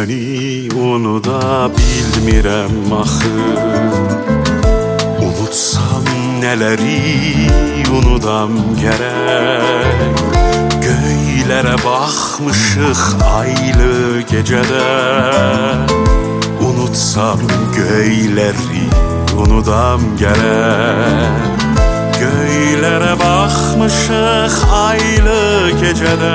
Seni unuda bilmirəm axı. Unutsam nələri unudam gərək. Göylərə baxmışıq aylı gecədə. Unutsam göyləri unudam gərək. Göylərə baxmışıq aylı gecədə.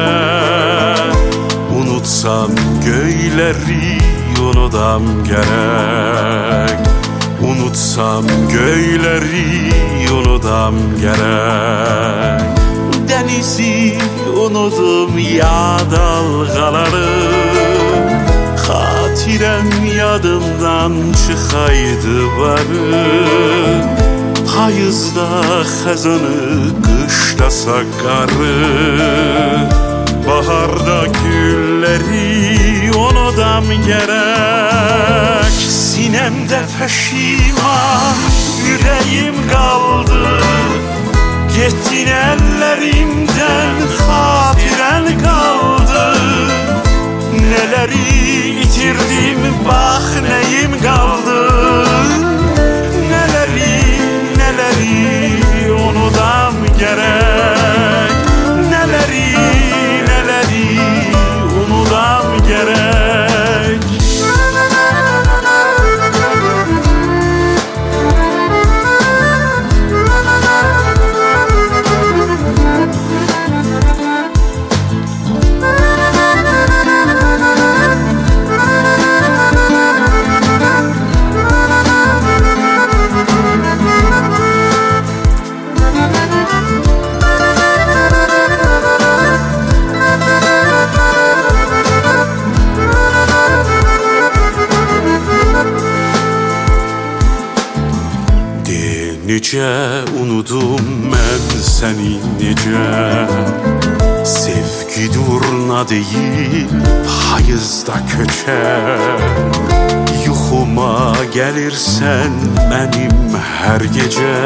Unutsam göyləri unudam gərək. Unutsam göyləri unudam gərək. Dənizi unudum ya dalğaları. Xatirəm yadımdan çıxaydı barı. Payızda xəzanı, qışda qarı. Baharda gülləri unudam gərək. Sinəmdə pəşiman ürəyim qaldı. Getdin əllərimdən xatirən qaldı. Nələri itirdim, bax nəyim qaldı. Nələri unudam gərək. Nələri unudam gərək. Necə unudum mən səni necə. Sevgi durna deyil payızda köçər. Yuxuma gəlirsən mənim hər gecə.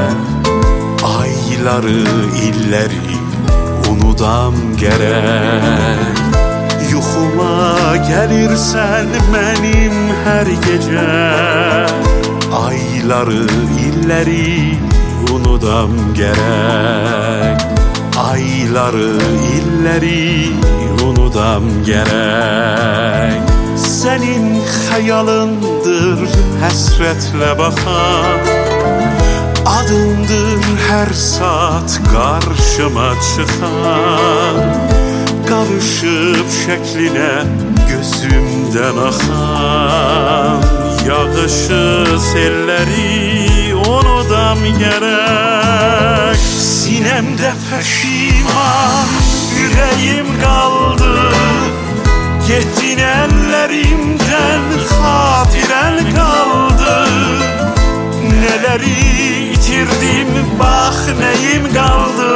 Ayları, illəri unudam gərək. Yuxuma gəlirsən mənim hər gecə. Ayları, illəri unudam gərək. Ayları, illəri unudam gərək. Sənin xəyalındır həsrətlə baxan. Adındır hər saat qarşıma çıxan. Qarışıb şəklinə gözümdən axan. Yağışı, selləri unudam gərək. Sinəmdə pəşiman ürəyim qaldı. Getdin əllərimdən xatirən qaldı. Nələri itirdim, bax nəyim qaldı.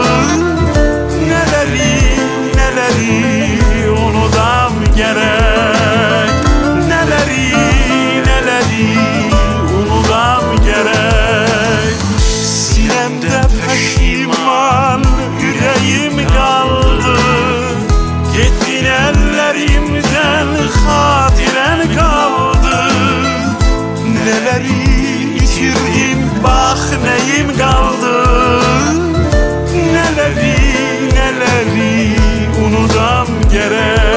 Nələri unudam gərək. Nələri unudam gərək. Sinəmdə pəşiman ürəyim qaldı. Getdin əllərimdən xatirən qaldı. Nələri itirdim, bax nəyim qaldı. Nələri unudam gərək.